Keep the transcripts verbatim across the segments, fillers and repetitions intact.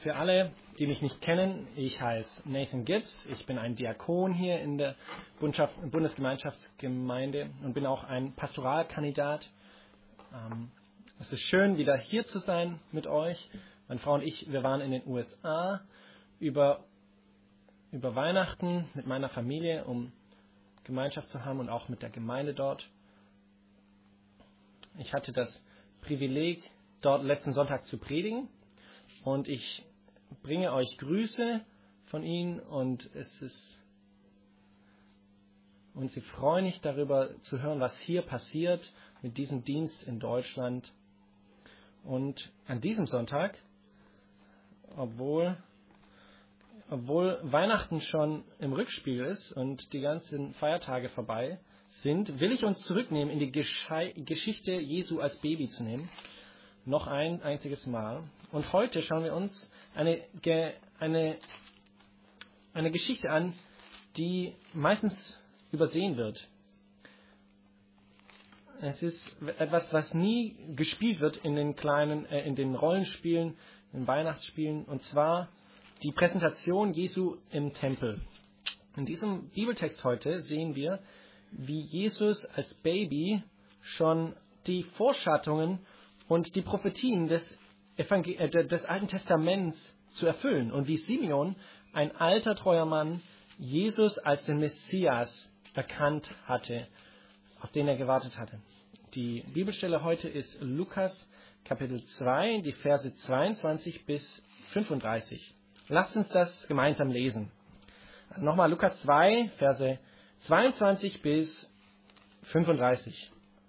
Für alle, die mich nicht kennen, ich heiße Nathan Gibbs. Ich bin ein Diakon hier in der Bundesgemeinschaftsgemeinde und bin auch ein Pastoralkandidat. Es ist schön, wieder hier zu sein mit euch. Meine Frau und ich, wir waren in den U S A über, über Weihnachten mit meiner Familie, um Gemeinschaft zu haben und auch mit der Gemeinde dort. Ich hatte das Privileg, dort letzten Sonntag zu predigen und ich bringe euch Grüße von ihnen und es ist und sie freuen sich darüber zu hören, was hier passiert mit diesem Dienst in Deutschland. Und an diesem Sonntag, obwohl obwohl Weihnachten schon im Rückspiel ist und die ganzen Feiertage vorbei sind, will ich uns zurücknehmen in die Geschei- Geschichte Jesu als Baby zu nehmen. Noch ein einziges Mal. Und heute schauen wir uns eine, eine, eine Geschichte an, die meistens übersehen wird. Es ist etwas, was nie gespielt wird in den kleinen, äh, in den Rollenspielen, in den Weihnachtsspielen, und zwar die Präsentation Jesu im Tempel. In diesem Bibeltext heute sehen wir, wie Jesus als Baby schon die Vorschattungen und die Prophetien des, Evangel- äh, des Alten Testaments zu erfüllen und wie Simeon, ein alter treuer Mann, Jesus als den Messias erkannt hatte, auf den er gewartet hatte. Die Bibelstelle heute ist Lukas Kapitel zwei, die Verse zweiundzwanzig bis fünfunddreißig. Lasst uns das gemeinsam lesen. Also nochmal Lukas zwei, Verse zweiundzwanzig bis fünfunddreißig.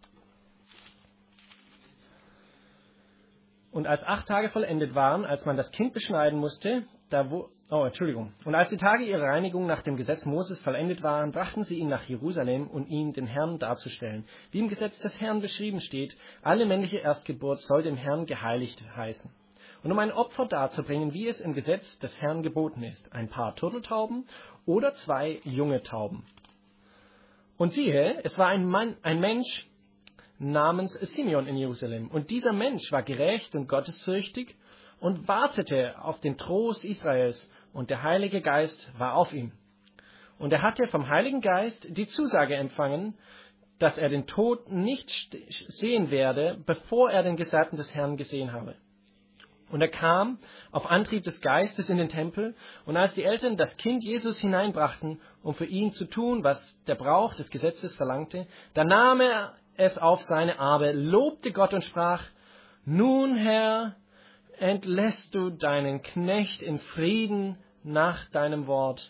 Und als acht Tage vollendet waren, als man das Kind beschneiden musste, da wo, oh, Entschuldigung. Und als die Tage ihrer Reinigung nach dem Gesetz Moses vollendet waren, brachten sie ihn nach Jerusalem, um ihn den Herrn darzustellen. Wie im Gesetz des Herrn beschrieben steht, alle männliche Erstgeburt soll dem Herrn geheiligt heißen. Und um ein Opfer darzubringen, wie es im Gesetz des Herrn geboten ist, ein paar Turteltauben oder zwei junge Tauben. Und siehe, es war ein Mann, ein Mensch namens Simeon in Jerusalem. Und dieser Mensch war gerecht und gottesfürchtig und wartete auf den Trost Israels, und der Heilige Geist war auf ihm. Und er hatte vom Heiligen Geist die Zusage empfangen, dass er den Tod nicht sehen werde, bevor er den Gesalbten des Herrn gesehen habe. Und er kam auf Antrieb des Geistes in den Tempel, und als die Eltern das Kind Jesus hineinbrachten, um für ihn zu tun, was der Brauch des Gesetzes verlangte, da nahm er es auf seine Arme, lobte Gott und sprach: Nun, Herr, entlässt du deinen Knecht in Frieden nach deinem Wort.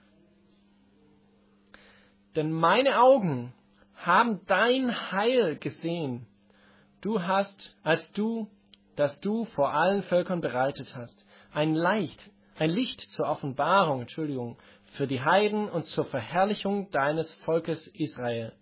Denn meine Augen haben dein Heil gesehen. Du hast, als du, das du vor allen Völkern bereitet hast, ein Licht, ein Licht zur Offenbarung, Entschuldigung, für die Heiden und zur Verherrlichung deines Volkes Israel.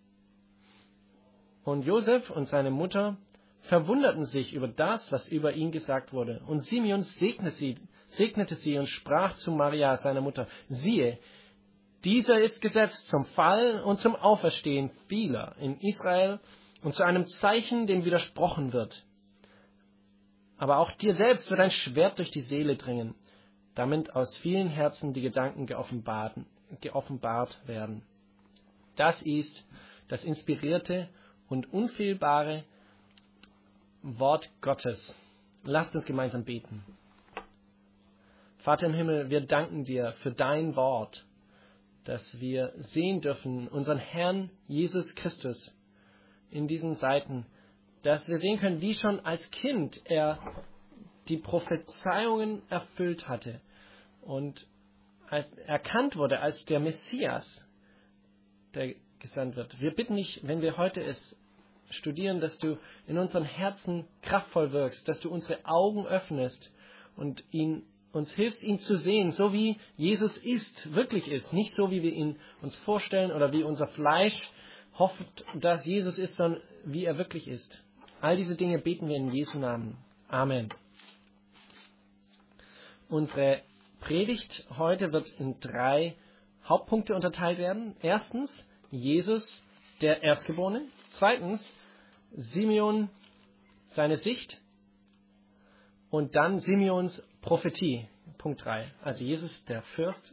Und Josef und seine Mutter verwunderten sich über das, was über ihn gesagt wurde. Und Simeon segnete sie, segnete sie und sprach zu Maria, seiner Mutter: Siehe, dieser ist gesetzt zum Fall und zum Auferstehen vieler in Israel und zu einem Zeichen, dem widersprochen wird. Aber auch dir selbst wird ein Schwert durch die Seele dringen, damit aus vielen Herzen die Gedanken geoffenbart, geoffenbart werden. Das ist das inspirierte und unfehlbare Wort Gottes. Lasst uns gemeinsam beten. Vater im Himmel, wir danken dir für dein Wort, dass wir sehen dürfen, unseren Herrn Jesus Christus in diesen Seiten, dass wir sehen können, wie schon als Kind er die Prophezeiungen erfüllt hatte und als erkannt wurde als der Messias, der gesandt wird. Wir bitten dich, wenn wir heute es studieren, dass du in unseren Herzen kraftvoll wirkst, dass du unsere Augen öffnest und ihn, uns hilfst, ihn zu sehen, so wie Jesus ist, wirklich ist. Nicht so, wie wir ihn uns vorstellen oder wie unser Fleisch hofft, dass Jesus ist, sondern wie er wirklich ist. All diese Dinge beten wir in Jesu Namen. Amen. Unsere Predigt heute wird in drei Hauptpunkte unterteilt werden. Erstens, Jesus, der Erstgeborene. Zweitens, Simeon, seine Sicht. Und dann Simeons Prophetie, Punkt drei. Also Jesus der Fürst,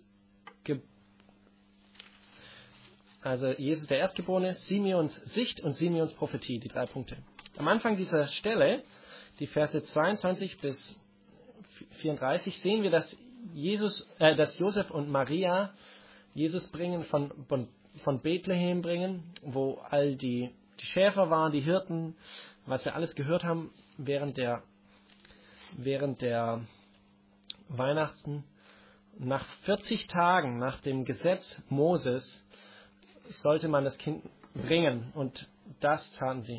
also Jesus der Erstgeborene, Simeons Sicht und Simeons Prophetie, die drei Punkte. Am Anfang dieser Stelle, die Verse zweiundzwanzig bis vierunddreißig, sehen wir, dass Jesus, äh, dass Josef und Maria Jesus bringen von, von, von Bethlehem bringen, wo all die, die Schäfer waren, die Hirten, was wir alles gehört haben während der, während der Weihnachten. Nach vierzig Tagen nach dem Gesetz Moses sollte man das Kind bringen, und das taten sie.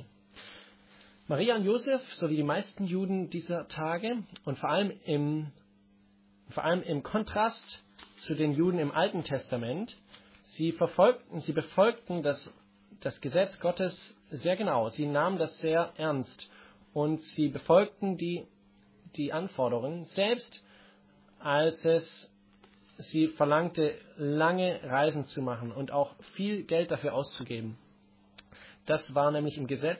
Maria und Josef, so wie die meisten Juden dieser Tage, und vor allem im, vor allem im Kontrast zu den Juden im Alten Testament, sie verfolgten, sie befolgten das, das Gesetz Gottes sehr genau. Sie nahmen das sehr ernst und sie befolgten die, die Anforderungen, selbst als es sie verlangte, lange Reisen zu machen und auch viel Geld dafür auszugeben. Das war nämlich im Gesetz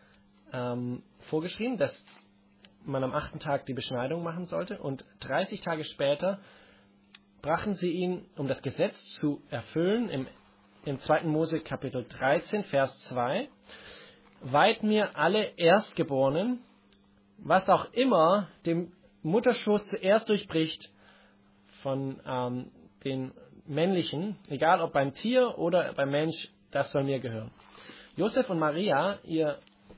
ähm, vorgeschrieben, dass man am achten Tag die Beschneidung machen sollte, und dreißig Tage später brachten sie ihn, um das Gesetz zu erfüllen, im, im zweiten Mose Kapitel dreizehn, Vers zwei, weiht mir alle Erstgeborenen, was auch immer dem Mutterschoß zuerst durchbricht, von ähm, den männlichen, egal ob beim Tier oder beim Mensch, das soll mir gehören. Josef und Maria, ihr,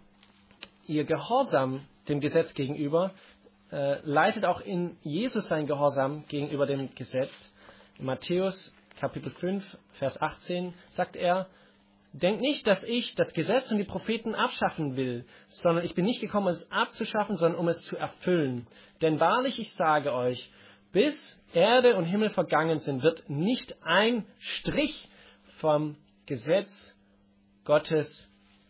ihr Gehorsam dem Gesetz gegenüber, äh, leitet auch in Jesus sein Gehorsam gegenüber dem Gesetz. In Matthäus Kapitel fünf, Vers achtzehn sagt er: Denkt nicht, dass ich das Gesetz und die Propheten abschaffen will, sondern ich bin nicht gekommen, es abzuschaffen, sondern um es zu erfüllen. Denn wahrlich, ich sage euch, bis Erde und Himmel vergangen sind, wird nicht ein Strich vom Gesetz Gottes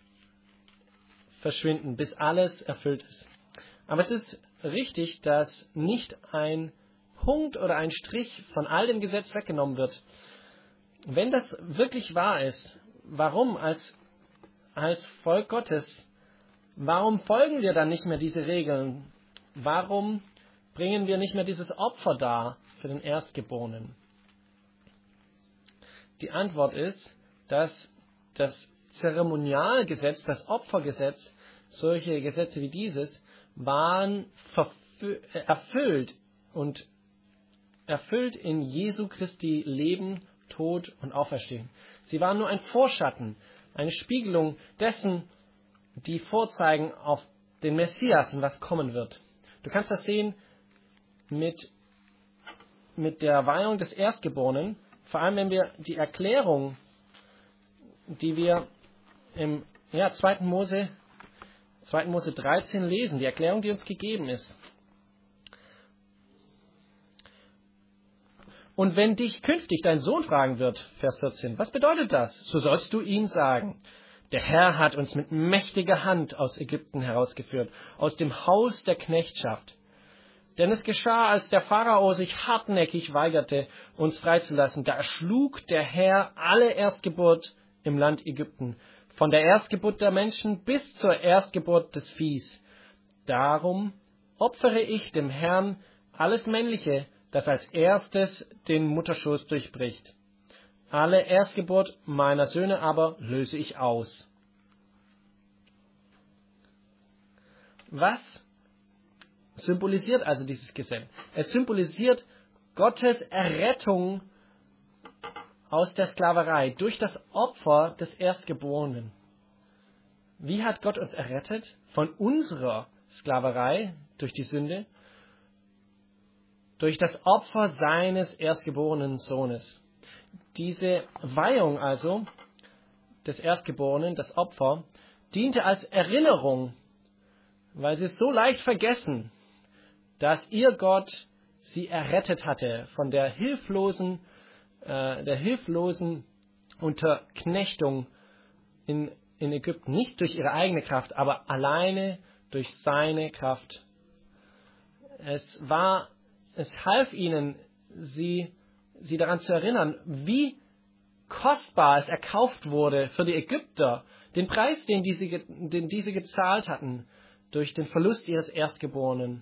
verschwinden, bis alles erfüllt ist. Aber es ist richtig, dass nicht ein Punkt oder ein Strich von all dem Gesetz weggenommen wird. Wenn das wirklich wahr ist, warum als, als Volk Gottes, warum folgen wir dann nicht mehr diese Regeln? Warum bringen wir nicht mehr dieses Opfer dar für den Erstgeborenen? Die Antwort ist, dass das Zeremonialgesetz, das Opfergesetz, solche Gesetze wie dieses, waren erfüllt und erfüllt in Jesu Christi Leben, Tod und Auferstehen. Sie waren nur ein Vorschatten, eine Spiegelung dessen, die vorzeigen auf den Messias und was kommen wird. Du kannst das sehen mit, mit der Weihung des Erstgeborenen, vor allem wenn wir die Erklärung, die wir im ja, zweiten Mose, zweiten Mose dreizehn lesen, die Erklärung, die uns gegeben ist. Und wenn dich künftig dein Sohn fragen wird, Vers vierzehn, was bedeutet das? So sollst du ihm sagen: Der Herr hat uns mit mächtiger Hand aus Ägypten herausgeführt, aus dem Haus der Knechtschaft. Denn es geschah, als der Pharao sich hartnäckig weigerte, uns freizulassen. Da erschlug der Herr alle Erstgeburt im Land Ägypten, von der Erstgeburt der Menschen bis zur Erstgeburt des Viehs. Darum opfere ich dem Herrn alles Männliche, das als erstes den Mutterschoß durchbricht. Alle Erstgeburt meiner Söhne aber löse ich aus. Was symbolisiert also dieses Gesetz? Es symbolisiert Gottes Errettung aus der Sklaverei durch das Opfer des Erstgeborenen. Wie hat Gott uns errettet? Von unserer Sklaverei durch die Sünde? Durch das Opfer seines erstgeborenen Sohnes. Diese Weihung also des Erstgeborenen, das Opfer, diente als Erinnerung, weil sie es so leicht vergessen, dass ihr Gott sie errettet hatte von der hilflosen, äh, der hilflosen Unterknechtung in, in Ägypten. Nicht durch ihre eigene Kraft, aber alleine durch seine Kraft. Es war, es half ihnen, sie, sie daran zu erinnern, wie kostbar es erkauft wurde für die Ägypter, den Preis, den diese, den diese gezahlt hatten, durch den Verlust ihres Erstgeborenen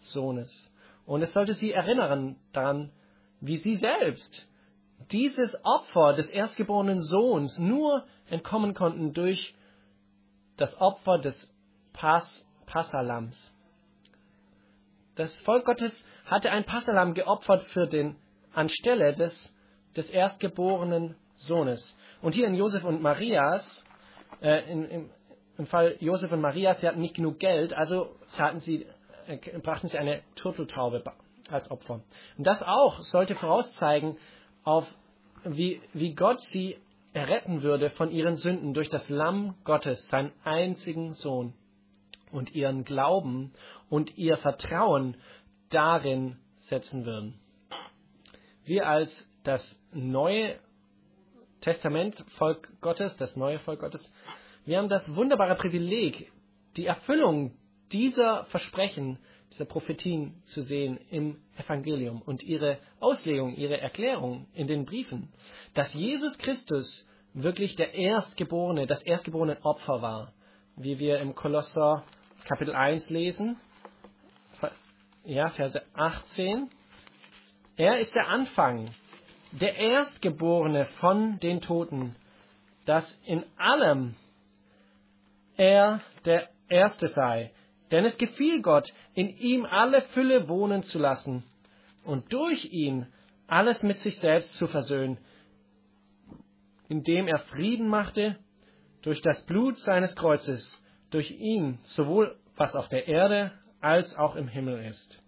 Sohnes. Und es sollte sie erinnern daran, wie sie selbst dieses Opfer des erstgeborenen Sohns nur entkommen konnten durch das Opfer des Pas, Passalams. Das Volk Gottes hatte ein Passalam geopfert für den, anstelle des, des erstgeborenen Sohnes. Und hier in Josef und Marias, äh, in, im, im Fall Josef und Maria, sie hatten nicht genug Geld, also zahlten sie, äh, brachten sie eine Turteltaube als Opfer. Und das auch sollte vorauszeigen, auf wie, wie Gott sie erretten würde von ihren Sünden durch das Lamm Gottes, seinen einzigen Sohn, und ihren Glauben und ihr Vertrauen darin setzen würden. Wir als das neue Testament, Volk Gottes, das neue Volk Gottes, wir haben das wunderbare Privileg, die Erfüllung dieser Versprechen, dieser Prophetien zu sehen im Evangelium und ihre Auslegung, ihre Erklärung in den Briefen, dass Jesus Christus wirklich der Erstgeborene, das erstgeborene Opfer war, wie wir im Kolosser Kapitel eins lesen, ja, Verse achtzehn. Er ist der Anfang, der Erstgeborene von den Toten, dass in allem er der Erste sei. Denn es gefiel Gott, in ihm alle Fülle wohnen zu lassen und durch ihn alles mit sich selbst zu versöhnen, indem er Frieden machte durch das Blut seines Kreuzes, durch ihn sowohl was auf der Erde als auch im Himmel ist.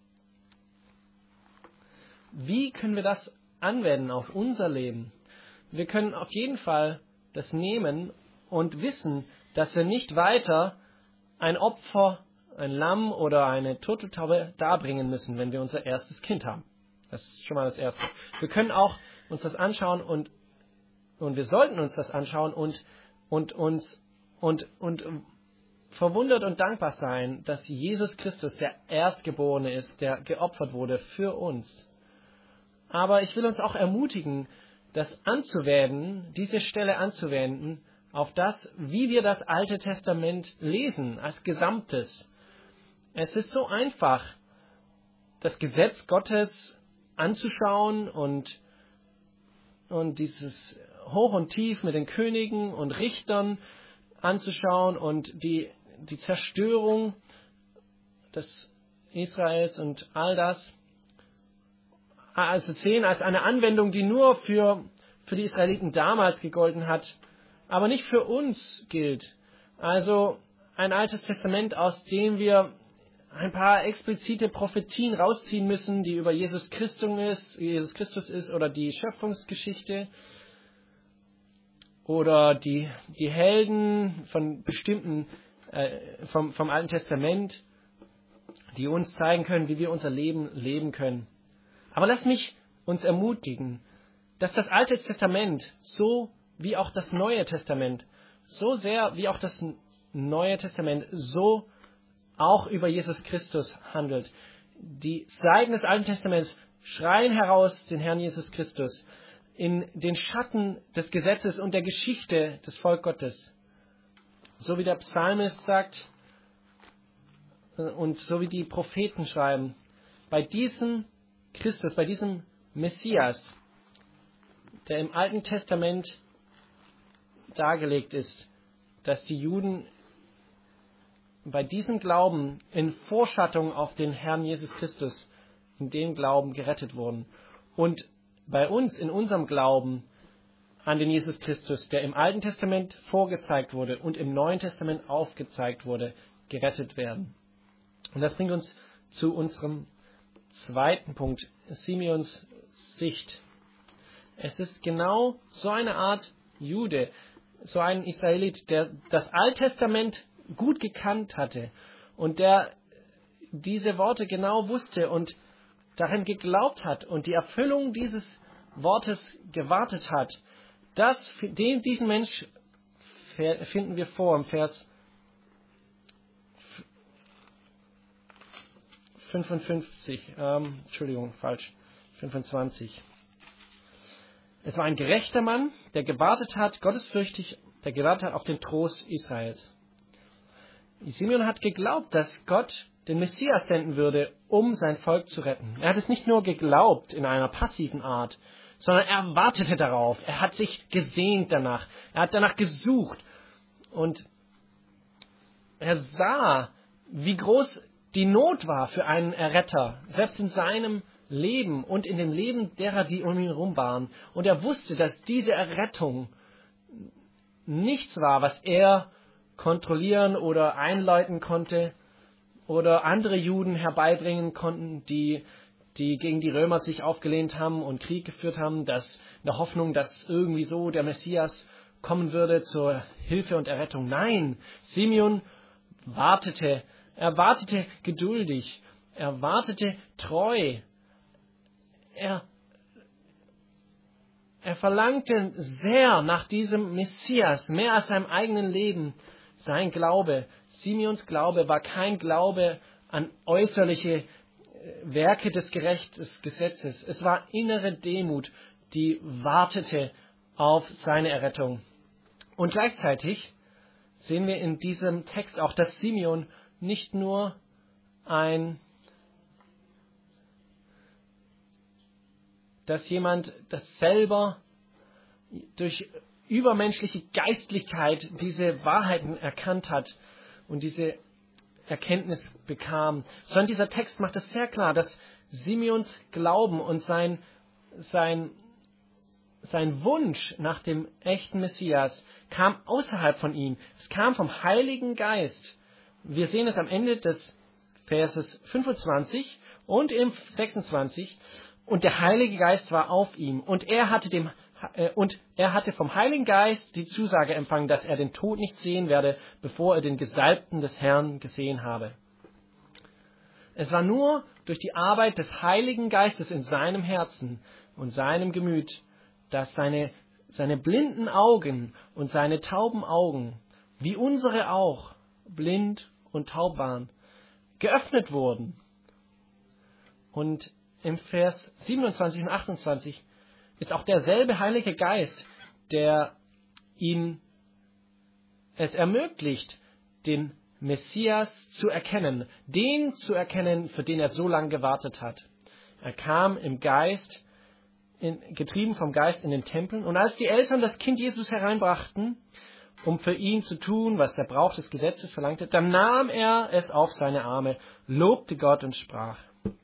Wie können wir das anwenden auf unser Leben? Wir können auf jeden Fall das nehmen und wissen, dass wir nicht weiter ein Opfer, ein Lamm oder eine Turteltaube darbringen müssen, wenn wir unser erstes Kind haben. Das ist schon mal das Erste. Wir können auch uns das anschauen und, und wir sollten uns das anschauen und, und uns und, und verwundert und dankbar sein, dass Jesus Christus der Erstgeborene ist, der geopfert wurde für uns. Aber ich will uns auch ermutigen, das anzuwenden, diese Stelle anzuwenden, auf das, wie wir das Alte Testament lesen, als Gesamtes. Es ist so einfach, das Gesetz Gottes anzuschauen und, und dieses Hoch und Tief mit den Königen und Richtern anzuschauen und die, die Zerstörung des Israels und all das, also sehen als eine Anwendung, die nur für, für die Israeliten damals gegolten hat, aber nicht für uns gilt. Also ein Altes Testament, aus dem wir ein paar explizite Prophetien rausziehen müssen, die über Jesus Christus ist, Jesus Christus ist oder die Schöpfungsgeschichte oder die, die Helden von bestimmten, äh, vom, vom Alten Testament, die uns zeigen können, wie wir unser Leben leben können. Aber lasst mich uns ermutigen, dass das Alte Testament, so wie auch das Neue Testament, so sehr wie auch das Neue Testament, so auch über Jesus Christus handelt. Die Seiten des Alten Testaments schreien heraus den Herrn Jesus Christus in den Schatten des Gesetzes und der Geschichte des Volk Gottes. So wie der Psalmist sagt und so wie die Propheten schreiben, bei diesem Christus, bei diesem Messias, der im Alten Testament dargelegt ist, dass die Juden bei diesem Glauben in Vorschattung auf den Herrn Jesus Christus, in dem Glauben gerettet wurden. Und bei uns, in unserem Glauben an den Jesus Christus, der im Alten Testament vorgezeigt wurde und im Neuen Testament aufgezeigt wurde, gerettet werden. Und das bringt uns zu unserem zweiten Punkt, Simeons Sicht. Es ist genau so eine Art Jude, so ein Israelit, der das Alttestament gut gekannt hatte und der diese Worte genau wusste und darin geglaubt hat und die Erfüllung dieses Wortes gewartet hat. Das, den, diesen Mensch finden wir vor im Vers fünfundfünfzig, ähm, Entschuldigung, falsch, fünfundzwanzig. Es war ein gerechter Mann, der gewartet hat, gottesfürchtig, der gewartet hat auf den Trost Israels. Simeon hat geglaubt, dass Gott den Messias senden würde, um sein Volk zu retten. Er hat es nicht nur geglaubt in einer passiven Art, sondern er wartete darauf. Er hat sich gesehnt danach. Er hat danach gesucht. Und er sah, wie groß die Not war für einen Erretter, selbst in seinem Leben und in dem Leben derer, die um ihn herum waren. Und er wusste, dass diese Errettung nichts war, was er kontrollieren oder einläuten konnte oder andere Juden herbeibringen konnten, die, die gegen die Römer sich aufgelehnt haben und Krieg geführt haben, dass, in der Hoffnung, dass irgendwie so der Messias kommen würde zur Hilfe und Errettung. Nein, Simeon wartete, er wartete geduldig, er wartete treu, er, er verlangte sehr nach diesem Messias, mehr als seinem eigenen Leben. Sein Glaube, Simeons Glaube war kein Glaube an äußerliche Werke des gerechten Gesetzes. Es war innere Demut, die wartete auf seine Errettung. Und gleichzeitig sehen wir in diesem Text auch, dass Simeon nicht nur ein, dass jemand das selber durch übermenschliche Geistlichkeit diese Wahrheiten erkannt hat und diese Erkenntnis bekam, sondern dieser Text macht es sehr klar, dass Simeons Glauben und sein, sein, sein Wunsch nach dem echten Messias kam außerhalb von ihm. Es kam vom Heiligen Geist. Wir sehen es am Ende des Verses fünfundzwanzig und im sechsundzwanzig. Und der Heilige Geist war auf ihm und er hatte dem Und er hatte vom Heiligen Geist die Zusage empfangen, dass er den Tod nicht sehen werde, bevor er den Gesalbten des Herrn gesehen habe. Es war nur durch die Arbeit des Heiligen Geistes in seinem Herzen und seinem Gemüt, dass seine, seine blinden Augen und seine tauben Augen, wie unsere auch, blind und taub waren, geöffnet wurden. Und im Vers siebenundzwanzig und achtundzwanzig ist auch derselbe Heilige Geist, der ihm es ermöglicht, den Messias zu erkennen, den zu erkennen, für den er so lange gewartet hat. Er kam im Geist, in, getrieben vom Geist in den Tempel, und als die Eltern das Kind Jesus hereinbrachten, um für ihn zu tun, was der Brauch des Gesetzes verlangte, dann nahm er es auf seine Arme, lobte Gott und sprach.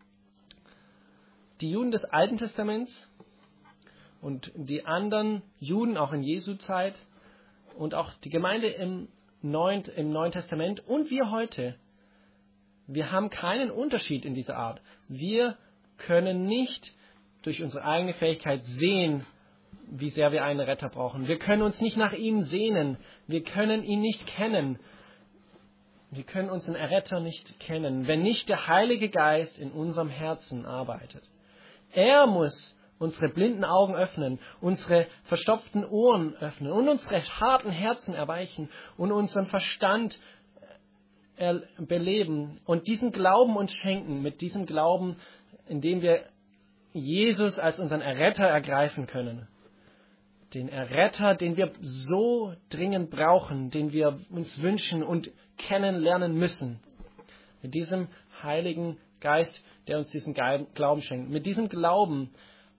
Die Juden des Alten Testaments und die anderen Juden auch in Jesu Zeit und auch die Gemeinde im Neuen, im Neuen Testament und wir heute, wir haben keinen Unterschied in dieser Art. Wir können nicht durch unsere eigene Fähigkeit sehen, wie sehr wir einen Retter brauchen. Wir können uns nicht nach ihm sehnen. Wir können ihn nicht kennen. Wir können unseren Erretter nicht kennen, wenn nicht der Heilige Geist in unserem Herzen arbeitet. Er muss unsere blinden Augen öffnen, unsere verstopften Ohren öffnen und unsere harten Herzen erweichen und unseren Verstand beleben und diesen Glauben uns schenken, mit diesem Glauben, indem wir Jesus als unseren Erretter ergreifen können. Den Erretter, den wir so dringend brauchen, den wir uns wünschen und kennenlernen müssen. Mit diesem Heiligen Geist, der uns diesen Glauben schenkt. Mit diesem Glauben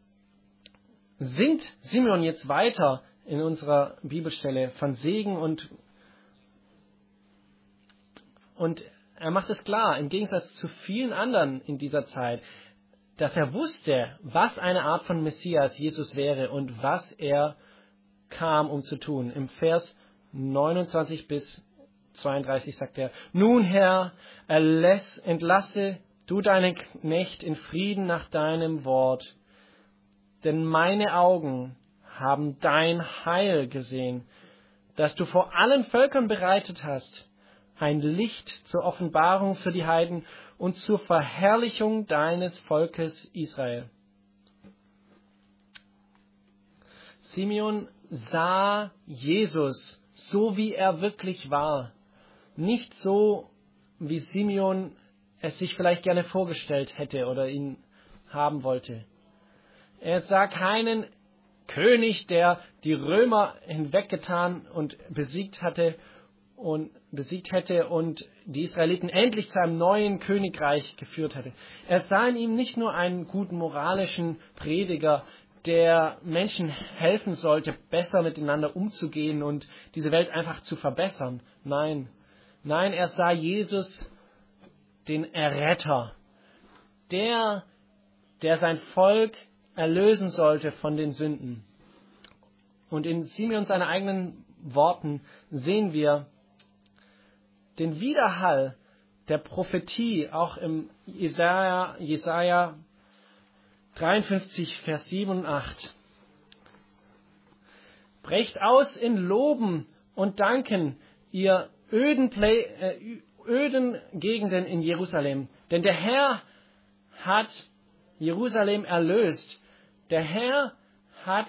singt Simeon jetzt weiter in unserer Bibelstelle von Segen und, und er macht es klar, im Gegensatz zu vielen anderen in dieser Zeit, dass er wusste, was eine Art von Messias Jesus wäre und was er kam, um zu tun. Im Vers neunundzwanzig bis zweiunddreißig sagt er, nun Herr, erläss, entlasse du deinen Knecht in Frieden nach deinem Wort, denn meine Augen haben dein Heil gesehen, das du vor allen Völkern bereitet hast, ein Licht zur Offenbarung für die Heiden und zur Verherrlichung deines Volkes Israel. Simeon sah Jesus so, wie er wirklich war, nicht so, wie Simeon es sich vielleicht gerne vorgestellt hätte oder ihn haben wollte. Er sah keinen König, der die Römer hinweggetan und besiegt hatte und besiegt hätte und die Israeliten endlich zu einem neuen Königreich geführt hätte. Er sah in ihm nicht nur einen guten moralischen Prediger, der Menschen helfen sollte, besser miteinander umzugehen und diese Welt einfach zu verbessern. Nein, nein, er sah Jesus, den Erretter, der, der sein Volk erlösen sollte von den Sünden. Und in Simeon seinen eigenen Worten sehen wir den Widerhall der Prophetie, auch im Jesaja, Jesaja dreiundfünfzig, Vers sieben und acht. Brecht aus in Loben und Danken, ihr öden, Play, äh, öden Gegenden in Jerusalem. Denn der Herr hat Jerusalem erlöst. Der Herr hat,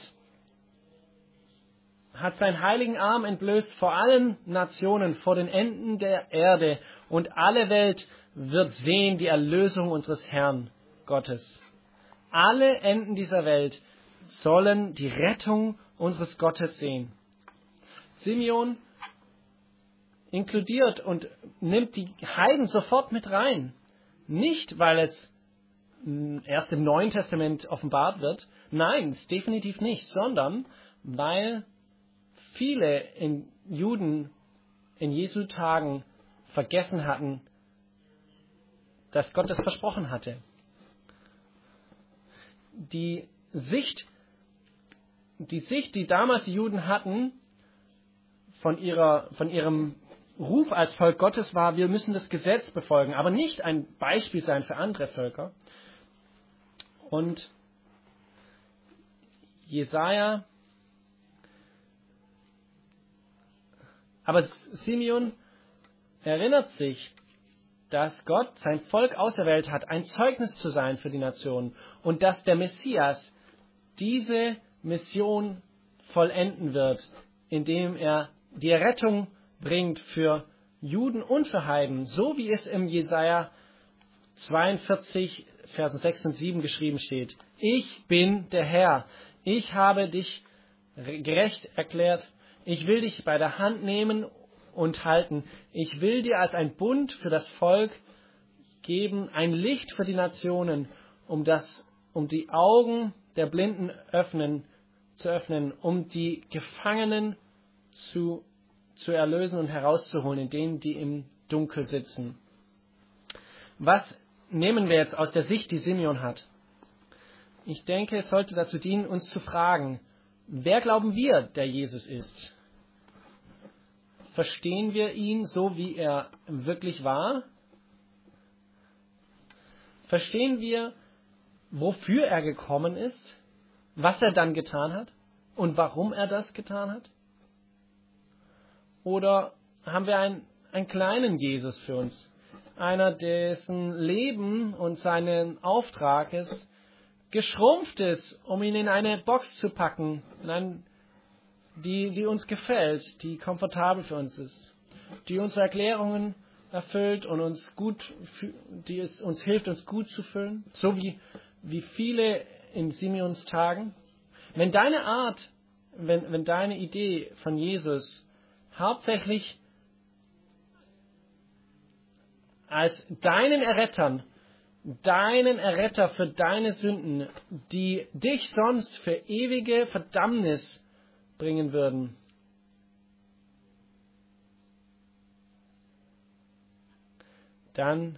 hat seinen heiligen Arm entblößt vor allen Nationen, vor den Enden der Erde. Und alle Welt wird sehen die Erlösung unseres Herrn Gottes. Alle Enden dieser Welt sollen die Rettung unseres Gottes sehen. Simeon inkludiert und nimmt die Heiden sofort mit rein. Nicht, weil es erst im Neuen Testament offenbart wird. Nein, definitiv nicht, sondern weil viele in Juden in Jesu Tagen vergessen hatten, dass Gott es versprochen hatte. Die Sicht, die Sicht, die damals die Juden hatten, von ihrer, von ihrem Ruf als Volk Gottes war, wir müssen das Gesetz befolgen, aber nicht ein Beispiel sein für andere Völker. Und Jesaja, aber Simeon erinnert sich, dass Gott sein Volk auserwählt hat, ein Zeugnis zu sein für die Nationen und dass der Messias diese Mission vollenden wird, indem er die Errettung bringt für Juden und für Heiden, so wie es im Jesaja zweiundvierzig, Versen sechs und sieben geschrieben steht. Ich bin der Herr, ich habe dich gerecht erklärt, ich will dich bei der Hand nehmen und halten. Ich will dir als ein Bund für das Volk geben, ein Licht für die Nationen, um das, um die Augen der Blinden öffnen, zu öffnen, um die Gefangenen zu, zu erlösen und herauszuholen, in denen, die im Dunkel sitzen. Was nehmen wir jetzt aus der Sicht, die Simeon hat? Ich denke, es sollte dazu dienen, uns zu fragen, wer glauben wir, der Jesus ist? Verstehen wir ihn so, wie er wirklich war? Verstehen wir, wofür er gekommen ist? Was er dann getan hat? Und warum er das getan hat? Oder haben wir einen, einen kleinen Jesus für uns? Einer, dessen Leben und seinen Auftrag ist, geschrumpft ist, um ihn in eine Box zu packen, in einen Die, die uns gefällt, die komfortabel für uns ist, die unsere Erklärungen erfüllt und uns gut, die es uns hilft, uns gut zu fühlen, so wie, wie viele in Simeons Tagen. Wenn deine Art, wenn, wenn deine Idee von Jesus hauptsächlich als deinen Errettern, deinen Erretter für deine Sünden, die dich sonst für ewige Verdammnis bringen würden, dann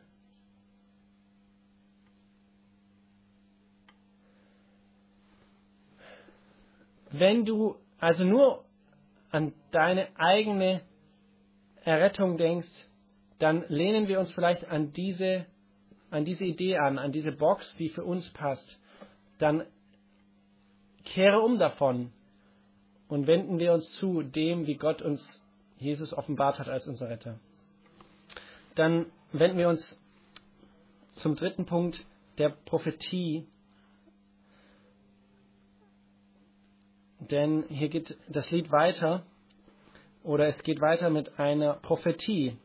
wenn du also nur an deine eigene Errettung denkst, dann lehnen wir uns vielleicht an diese, an diese Idee an, an diese Box, die für uns passt. Dann kehre um davon und wenden wir uns zu dem, wie Gott uns Jesus offenbart hat als unser Retter. Dann wenden wir uns zum dritten Punkt der Prophetie. Denn hier geht das Lied weiter, oder es geht weiter mit einer Prophetie.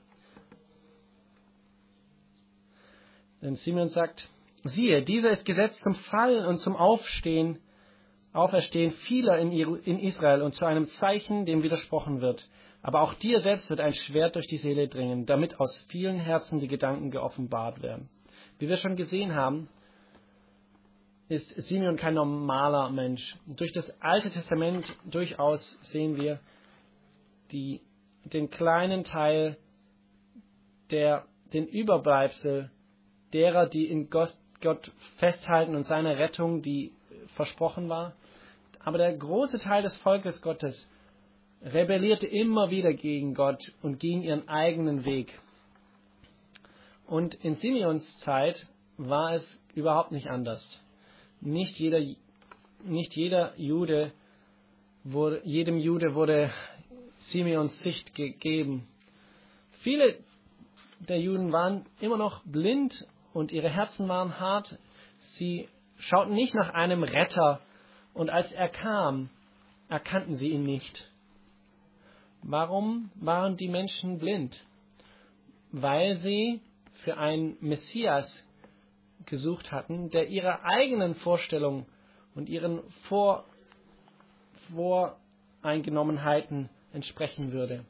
Denn Simeon sagt, siehe, dieser ist gesetzt zum Fall und zum Aufstehen, Auferstehen vieler in Israel und zu einem Zeichen, dem widersprochen wird. Aber auch dir selbst wird ein Schwert durch die Seele dringen, damit aus vielen Herzen die Gedanken geoffenbart werden. Wie wir schon gesehen haben, ist Simeon kein normaler Mensch. Durch das Alte Testament durchaus sehen wir die, den kleinen Teil, der den Überbleibsel derer, die in Gott, Gott festhalten und seine Rettung, die versprochen war. Aber der große Teil des Volkes Gottes rebellierte immer wieder gegen Gott und ging ihren eigenen Weg. Und in Simeons Zeit war es überhaupt nicht anders. Nicht jeder, nicht jeder Jude wurde, jedem Jude wurde Simeons Sicht gegeben. Viele der Juden waren immer noch blind und ihre Herzen waren hart. Sie schauten nicht nach einem Retter und als er kam, erkannten sie ihn nicht. Warum waren die Menschen blind? Weil sie für einen Messias gesucht hatten, der ihrer eigenen Vorstellung und ihren Vor- Voreingenommenheiten entsprechen würde.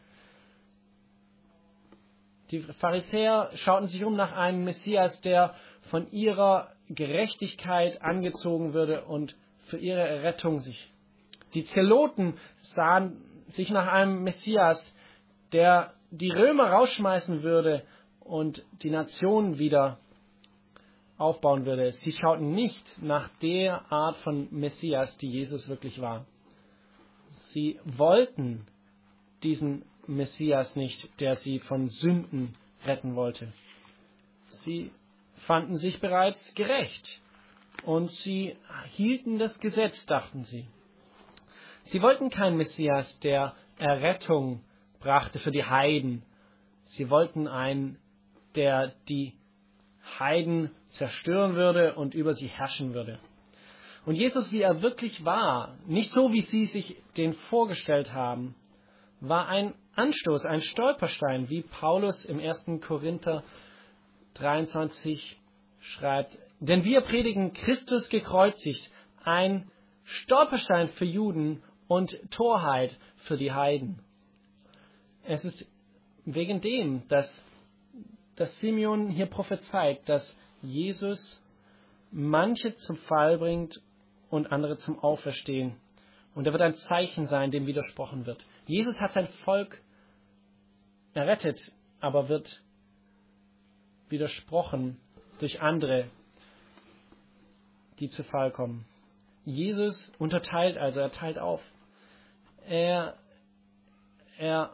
Die Pharisäer schauten sich um nach einem Messias, der von ihrer Gerechtigkeit angezogen würde und für ihre Rettung sich. Die Zeloten sahen sich nach einem Messias, der die Römer rausschmeißen würde und die Nation wieder aufbauen würde. Sie schauten nicht nach der Art von Messias, die Jesus wirklich war. Sie wollten diesen Messias nicht, der sie von Sünden retten wollte. Sie fanden sich bereits gerecht und sie hielten das Gesetz, dachten sie. Sie wollten keinen Messias, der Errettung brachte für die Heiden. Sie wollten einen, der die Heiden zerstören würde und über sie herrschen würde. Und Jesus, wie er wirklich war, nicht so, wie sie sich den vorgestellt haben, war ein Anstoß, ein Stolperstein, wie Paulus im ersten Korinther dreiundzwanzig schreibt. Denn wir predigen Christus gekreuzigt, ein Stolperstein für Juden und Torheit für die Heiden. Es ist wegen dem, dass, dass Simeon hier prophezeit, dass Jesus manche zum Fall bringt und andere zum Auferstehen. Und er wird ein Zeichen sein, dem widersprochen wird. Jesus hat sein Volk errettet, aber wird widersprochen durch andere, die zu Fall kommen. Jesus unterteilt also, er teilt auf. Er, er,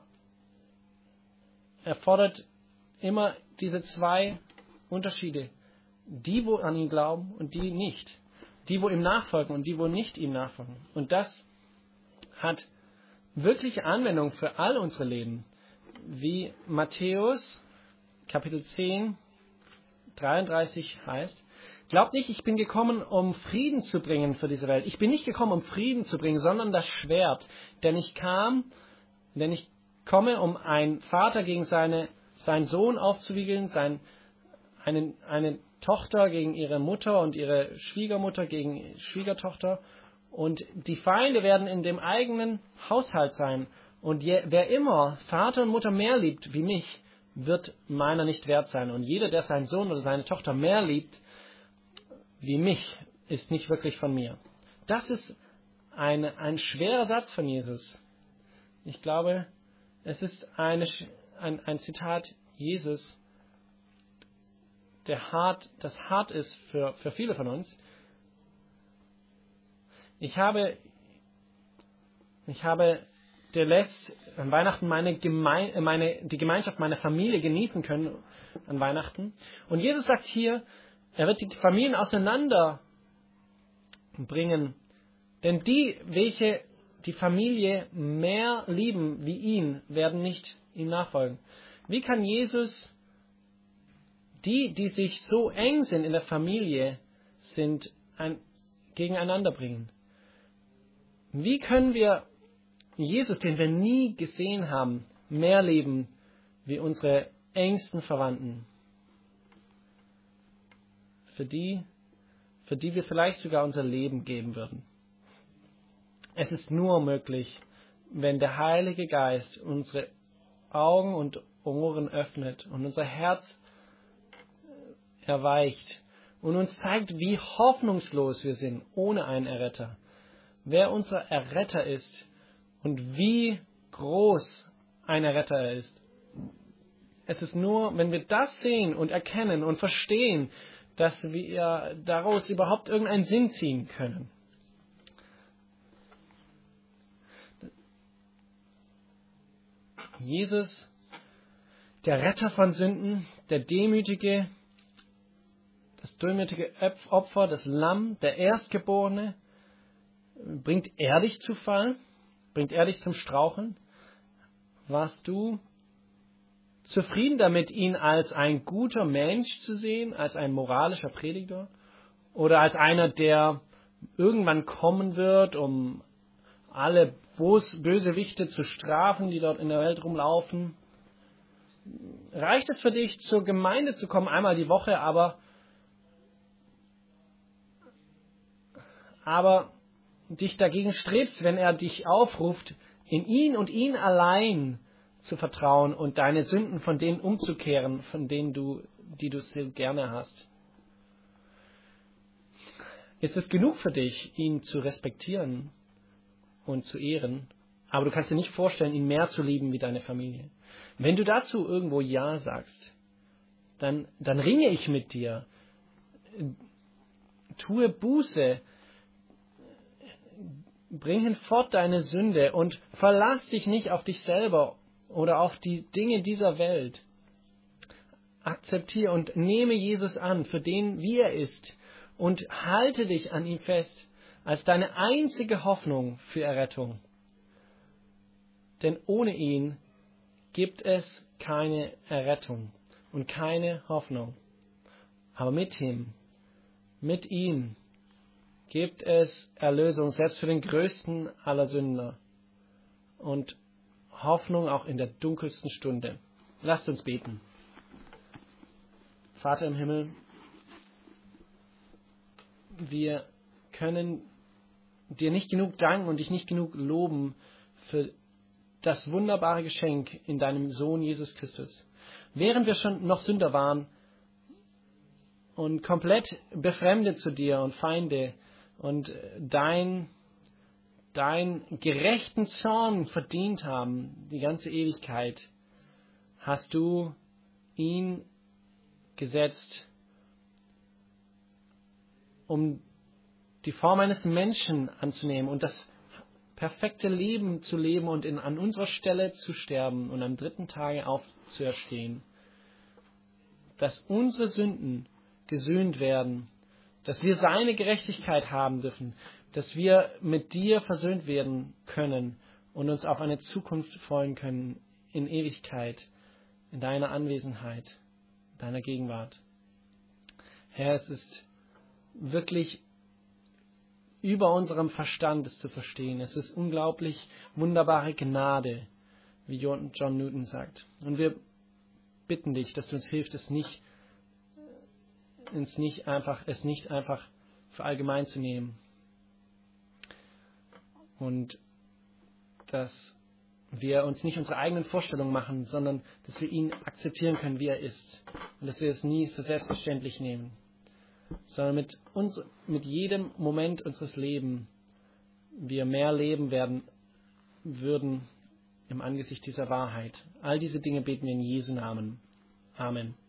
er fordert immer diese zwei Unterschiede. Die, wo an ihn glauben und die nicht. Die, wo ihm nachfolgen und die, wo nicht ihm nachfolgen. Und das hat wirkliche Anwendung für all unsere Leben. Wie Matthäus Kapitel zehn, dreiunddreißig heißt, glaubt nicht, ich bin gekommen, um Frieden zu bringen für diese Welt. Ich bin nicht gekommen, um Frieden zu bringen, sondern das Schwert. Denn ich kam, denn ich komme, um einen Vater gegen seine, seinen Sohn aufzuwiegeln, sein, eine, eine Tochter gegen ihre Mutter und ihre Schwiegermutter gegen Schwiegertochter. Und die Feinde werden in dem eigenen Haushalt sein. Und je, wer immer Vater und Mutter mehr liebt wie mich, wird meiner nicht wert sein. Und jeder, der seinen Sohn oder seine Tochter mehr liebt wie mich, ist nicht wirklich von mir. Das ist ein, ein schwerer Satz von Jesus. Ich glaube, es ist eine, ein, ein Zitat Jesus, der hart, das hart ist für, für viele von uns. Ich habe, ich habe der letzte an Weihnachten meine Geme- meine, die Gemeinschaft meiner Familie genießen können an Weihnachten. Und Jesus sagt hier, er wird die Familien auseinander bringen. Denn die, welche die Familie mehr lieben wie ihn, werden nicht ihm nachfolgen. Wie kann Jesus die, die sich so eng sind in der Familie, sind ein, gegeneinander bringen? Wie können wir Jesus, den wir nie gesehen haben, mehr lieben wie unsere engsten Verwandten? Für die, für die wir vielleicht sogar unser Leben geben würden. Es ist nur möglich, wenn der Heilige Geist unsere Augen und Ohren öffnet und unser Herz erweicht und uns zeigt, wie hoffnungslos wir sind ohne einen Erretter. Wer unser Erretter ist und wie groß ein Erretter er ist. Es ist nur, wenn wir das sehen und erkennen und verstehen, dass wir daraus überhaupt irgendeinen Sinn ziehen können. Jesus, der Retter von Sünden, der demütige, das demütige Opfer, das Lamm, der Erstgeborene, bringt er dich zu Fall? Bringt er dich zum Straucheln? Warst du zufrieden damit, ihn als ein guter Mensch zu sehen, als ein moralischer Prediger? Oder als einer, der irgendwann kommen wird, um alle Bösewichte zu strafen, die dort in der Welt rumlaufen? Reicht es für dich, zur Gemeinde zu kommen, einmal die Woche, aber, aber dich dagegen strebst, wenn er dich aufruft, in ihn und ihn allein zu vertrauen und deine Sünden von denen umzukehren, von denen du, die du so gerne hast? Ist es genug für dich, ihn zu respektieren und zu ehren, aber du kannst dir nicht vorstellen, ihn mehr zu lieben wie deine Familie? Wenn du dazu irgendwo Ja sagst, dann, dann ringe ich mit dir. Tue Buße, bring hinfort deine Sünde und verlass dich nicht auf dich selber oder auf die Dinge dieser Welt. Akzeptiere und nehme Jesus an, für den, wie er ist, und halte dich an ihm fest, als deine einzige Hoffnung für Errettung. Denn ohne ihn gibt es keine Errettung und keine Hoffnung. Aber mit ihm, mit ihm, gibt es Erlösung, selbst für den größten aller Sünder. Und Hoffnung auch in der dunkelsten Stunde. Lasst uns beten. Vater im Himmel, wir können dir nicht genug danken und dich nicht genug loben für das wunderbare Geschenk in deinem Sohn Jesus Christus. Während wir schon noch Sünder waren und komplett befremdet zu dir und Feinde und dein, dein gerechten Zorn verdient haben, die ganze Ewigkeit, hast du ihn gesetzt, um die Form eines Menschen anzunehmen und das perfekte Leben zu leben und in, an unserer Stelle zu sterben und am dritten Tage aufzuerstehen. Dass unsere Sünden gesühnt werden, dass wir seine Gerechtigkeit haben dürfen, dass wir mit dir versöhnt werden können und uns auf eine Zukunft freuen können in Ewigkeit, in deiner Anwesenheit, deiner Gegenwart. Herr, es ist wirklich über unserem Verstand es zu verstehen. Es ist unglaublich wunderbare Gnade, wie John Newton sagt. Und wir bitten dich, dass du uns hilfst, es nicht, es nicht einfach, es nicht einfach für allgemein zu nehmen. Und dass wir uns nicht unsere eigenen Vorstellungen machen, sondern dass wir ihn akzeptieren können, wie er ist. Und dass wir es nie für selbstverständlich nehmen, sondern mit uns, mit jedem Moment unseres Lebens wir mehr leben werden würden im Angesicht dieser Wahrheit. All diese Dinge beten wir in Jesu Namen. Amen.